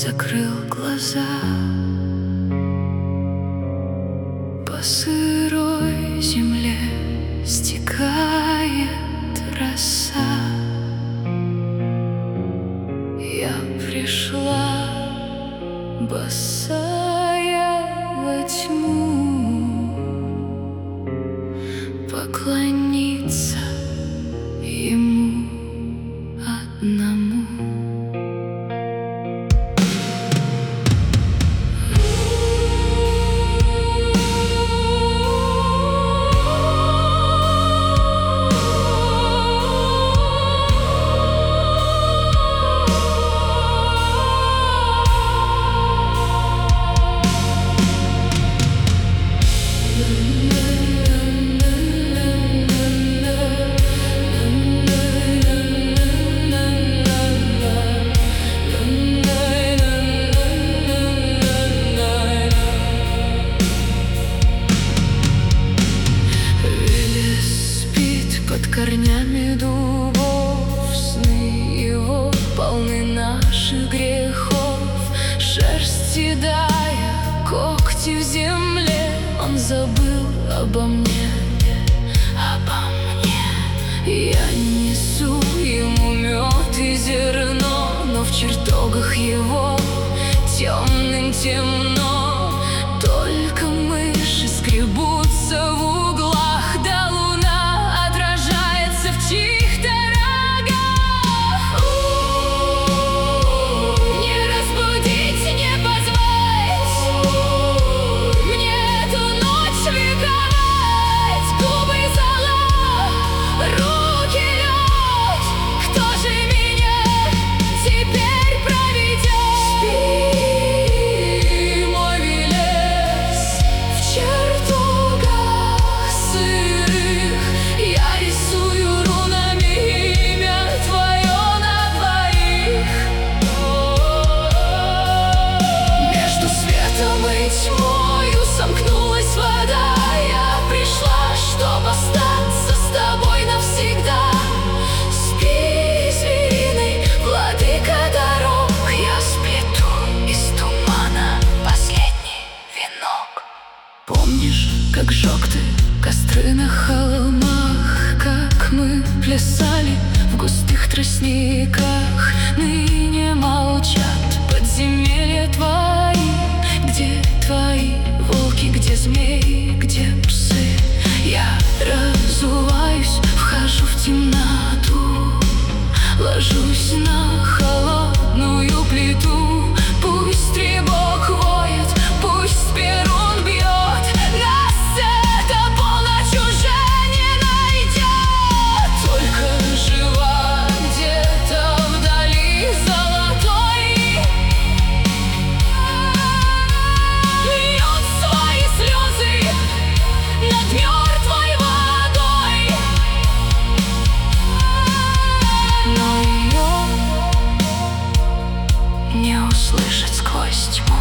закрыл глаза. По сырой земле стекает роса. Я пришла босая во тьму, поклониться ему одному. Корнями дубов сны его полны наших грехов. Шерсть седая, когти в земле, он забыл обо мне, обо мне. Я несу ему мед и зерно, но в чертогах его темным темно. Только мыши скребутся в углах, да луна отражается в чьих-то рогах. Не разбудить, не позвать мне эту ночь вековать. Губы зола, руки лед, кто же меня теперь проведет? Спи, мой велес, в чертогах сырых я рисую рунами имя твое на двоих. Между светом и тьмою сомкнулась вода. Я пришла, чтоб остаться с тобой навсегда. Спи, звериный владыка дорог, я сплету из тумана последний венок. Помнишь, как жег ты костры на холмах, как мы плясали в густых тростниках? Ныне молчат подземелья твои. Где твои волки, где змеи, где псы? Я разуваюсь, вхожу в темноту, ложусь на холодную плиту. Пусть требок воет, пусть перун бьет, нас эта полночь уже не найдет. Только жива где-то вдали золотой льет свои слезы над мертвой водой. Но ее не услышать сквозь тьму.